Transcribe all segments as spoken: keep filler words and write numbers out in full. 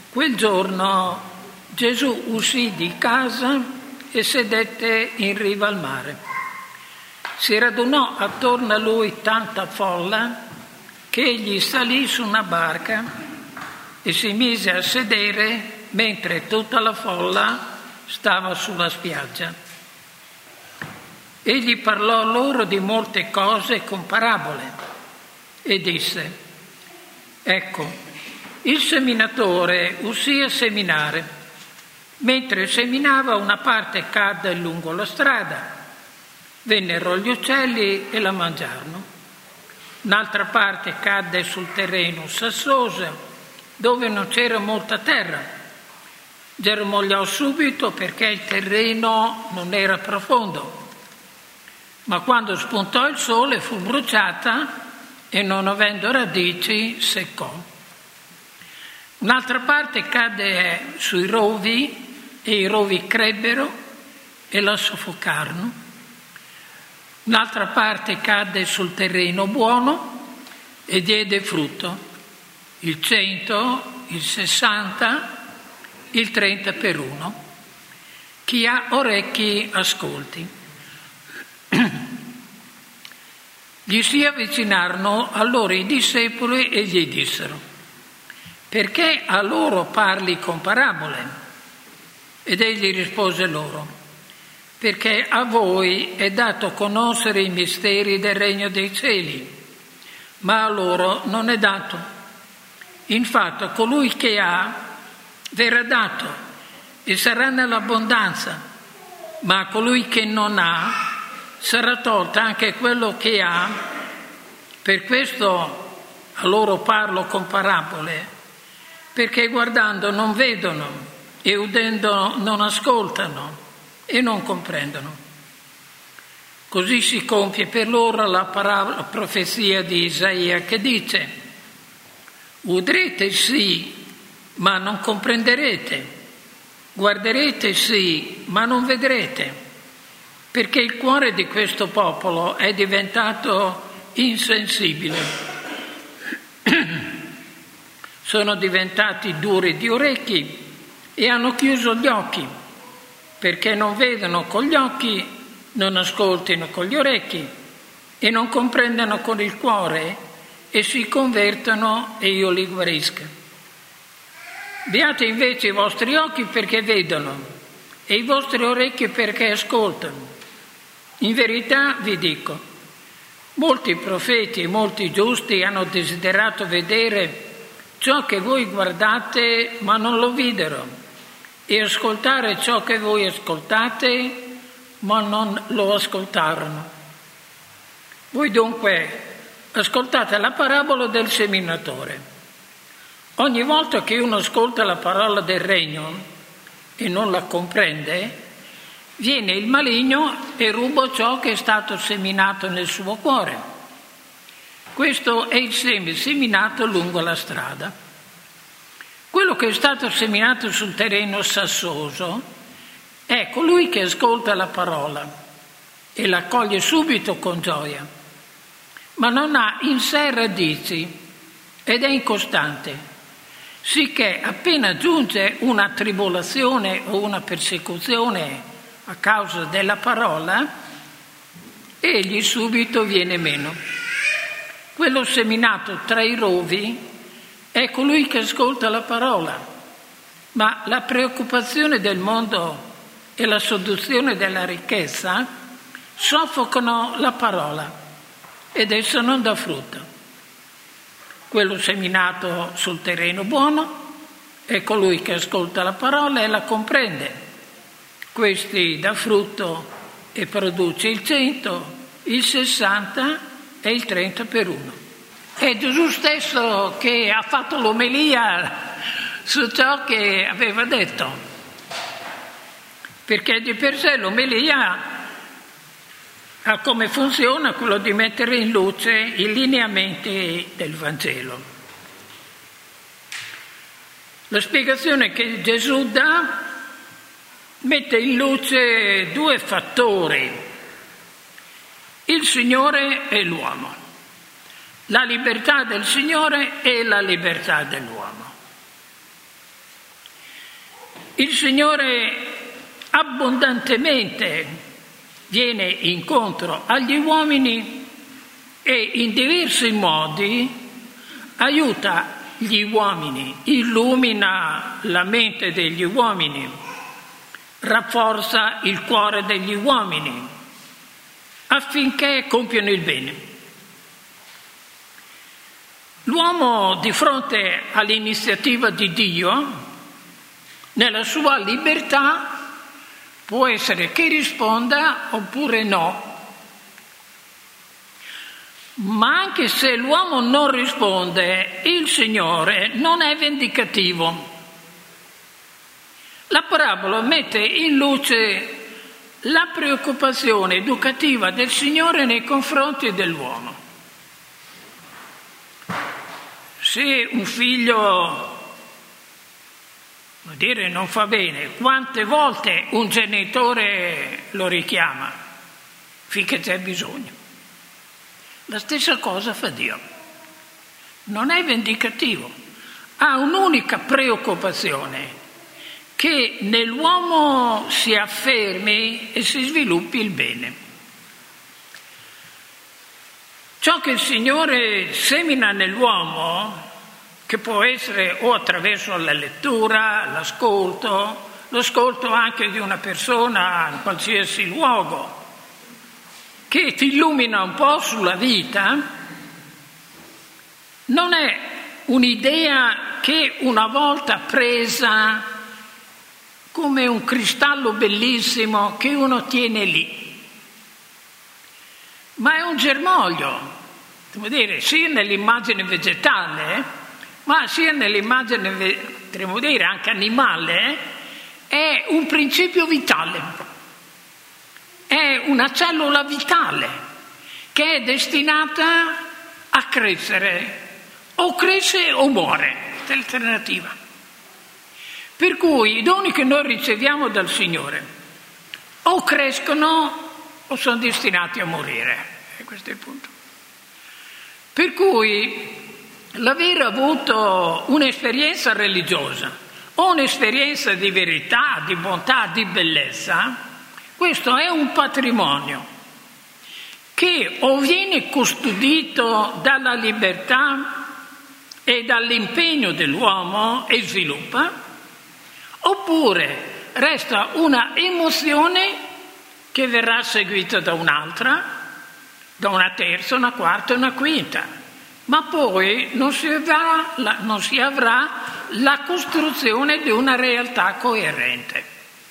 Quel giorno Gesù uscì di casa e sedette in riva al mare. Si radunò attorno a lui tanta folla che egli salì su una barca e si mise a sedere mentre tutta la folla stava sulla spiaggia. Egli parlò loro di molte cose con parabole e disse: ecco, il seminatore uscì a seminare. Mentre seminava, una parte cadde lungo la strada. Vennero gli uccelli e la mangiarono. Un'altra parte cadde sul terreno sassoso, dove non c'era molta terra. Germogliò subito perché il terreno non era profondo. Ma quando spuntò il sole fu bruciata e, non avendo radici, seccò. Un'altra parte cadde sui rovi e i rovi crebbero e la soffocarono. Un'altra parte cadde sul terreno buono e diede frutto, il cento, il sessanta, il trenta per uno. Chi ha orecchi ascolti. Gli si avvicinarono allora i discepoli e gli dissero: perché a loro parli con parabole? Ed egli rispose loro: perché a voi è dato conoscere i misteri del regno dei cieli, ma a loro non è dato. Infatti colui che ha verrà dato e sarà nell'abbondanza, ma a colui che non ha sarà tolta anche quello che ha. Per questo a loro parlo con parabole, perché guardando non vedono e udendo non ascoltano e non comprendono. Così si compie per loro la, parabola, la profezia di Isaia che dice: udrete sì, ma non comprenderete, guarderete sì, ma non vedrete, perché il cuore di questo popolo è diventato insensibile. Sono diventati duri di orecchi e hanno chiuso gli occhi, perché non vedono con gli occhi, non ascoltino con gli orecchi e non comprendono con il cuore e si convertono e io li guarisca. Beati invece i vostri occhi perché vedono e i vostri orecchi perché ascoltano. In verità vi dico, molti profeti e molti giusti hanno desiderato vedere ciò che voi guardate ma non lo videro, e ascoltare ciò che voi ascoltate ma non lo ascoltarono. Voi dunque ascoltate la parabola del seminatore. Ogni volta che uno ascolta la parola del regno e non la comprende, viene il maligno e ruba ciò che è stato seminato nel suo cuore. Questo è il seme seminato lungo la strada. Quello che è stato seminato sul terreno sassoso è colui che ascolta la parola e la accoglie subito con gioia, ma non ha in sé radici ed è incostante, sicché appena giunge una tribolazione o una persecuzione a causa della parola, egli subito viene meno. Quello seminato tra i rovi è colui che ascolta la parola, ma la preoccupazione del mondo e la seduzione della ricchezza soffocano la parola ed essa non dà frutto. Quello seminato sul terreno buono è colui che ascolta la parola e la comprende. Questi dà frutto e produce il cento, il sessanta e il trenta per uno. È Gesù stesso che ha fatto l'omelia su ciò che aveva detto, perché di per sé l'omelia ha come funzione quello di mettere in luce i lineamenti del Vangelo. La spiegazione che Gesù dà mette in luce due fattori: il Signore e l'uomo, la libertà del Signore e la libertà dell'uomo. il Signore abbondantemente viene incontro agli uomini e in diversi modi aiuta gli uomini, illumina la mente degli uomini, rafforza il cuore degli uomini affinché compiano il bene. L'uomo di fronte all'iniziativa di Dio, nella sua libertà, può essere che risponda oppure no. Ma anche se l'uomo non risponde, il Signore non è vendicativo. La parabola mette in luce la preoccupazione educativa del Signore nei confronti dell'uomo. Se un figlio, vuol dire, non fa bene, quante volte un genitore lo richiama finché c'è bisogno? La stessa cosa fa Dio. Non è vendicativo, ha un'unica preoccupazione: che nell'uomo si affermi e si sviluppi il bene. Ciò che il Signore semina nell'uomo, che può essere o attraverso la lettura, l'ascolto, l'ascolto anche di una persona in qualsiasi luogo, che ti illumina un po' sulla vita, non è un'idea che una volta presa come un cristallo bellissimo che uno tiene lì, ma è un germoglio, devo dire, sia nell'immagine vegetale, ma sia nell'immagine, potremmo dire, anche animale, è un principio vitale. È una cellula vitale che è destinata a crescere, o cresce o muore, questa è l'alternativa. Per cui i doni che noi riceviamo dal Signore o crescono o sono destinati a morire, e questo è il punto. Per cui l'aver avuto un'esperienza religiosa o un'esperienza di verità, di bontà, di bellezza, questo è un patrimonio che o viene custodito dalla libertà e dall'impegno dell'uomo e sviluppa, oppure resta una emozione che verrà seguita da un'altra, da una terza, una quarta e una quinta, ma poi non si avrà la, non si avrà la costruzione di una realtà coerente.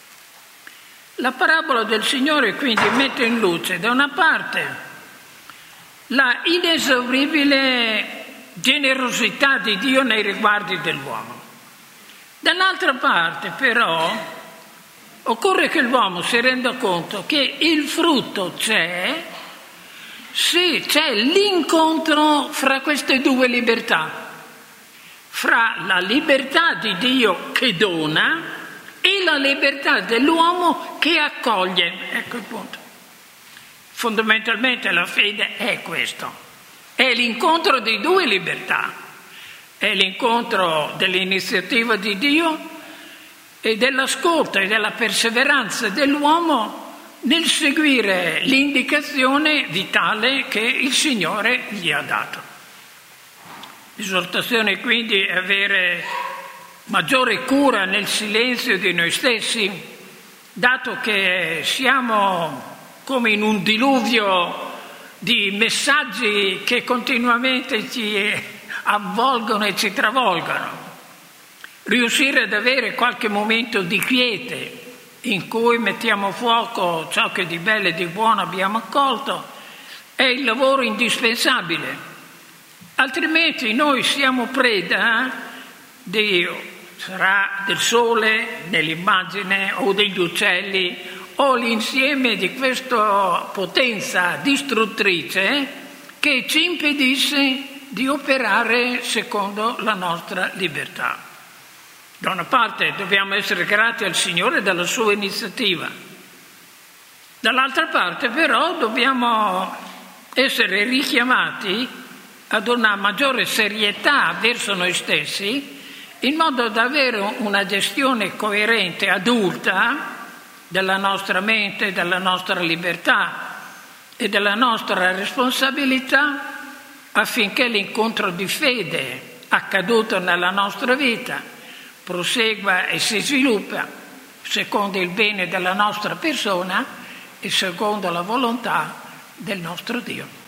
La parabola del Signore quindi mette in luce da una parte la inesauribile generosità di Dio nei riguardi dell'uomo. Dall'altra parte però occorre che l'uomo si renda conto che il frutto c'è se c'è l'incontro fra queste due libertà, fra la libertà di Dio che dona e la libertà dell'uomo che accoglie. Ecco il punto. Fondamentalmente la fede è questo, è l'incontro di due libertà, è l'incontro dell'iniziativa di Dio e dell'ascolto e della perseveranza dell'uomo nel seguire l'indicazione vitale che il Signore gli ha dato. L'esortazione quindi è avere maggiore cura nel silenzio di noi stessi, dato che siamo come in un diluvio di messaggi che continuamente ci avvolgono e ci travolgono. Riuscire ad avere qualche momento di quiete in cui mettiamo a fuoco ciò che di bello e di buono abbiamo accolto è il lavoro indispensabile, altrimenti noi siamo preda di, sarà del sole nell'immagine o degli uccelli o l'insieme di questa potenza distruttrice che ci impedisce di operare secondo la nostra libertà. Da una parte dobbiamo essere grati al Signore della sua iniziativa, dall'altra parte però dobbiamo essere richiamati ad una maggiore serietà verso noi stessi in modo da avere una gestione coerente, adulta, della nostra mente, della nostra libertà e della nostra responsabilità, affinché l'incontro di fede accaduto nella nostra vita prosegua e si sviluppa secondo il bene della nostra persona e secondo la volontà del nostro Dio.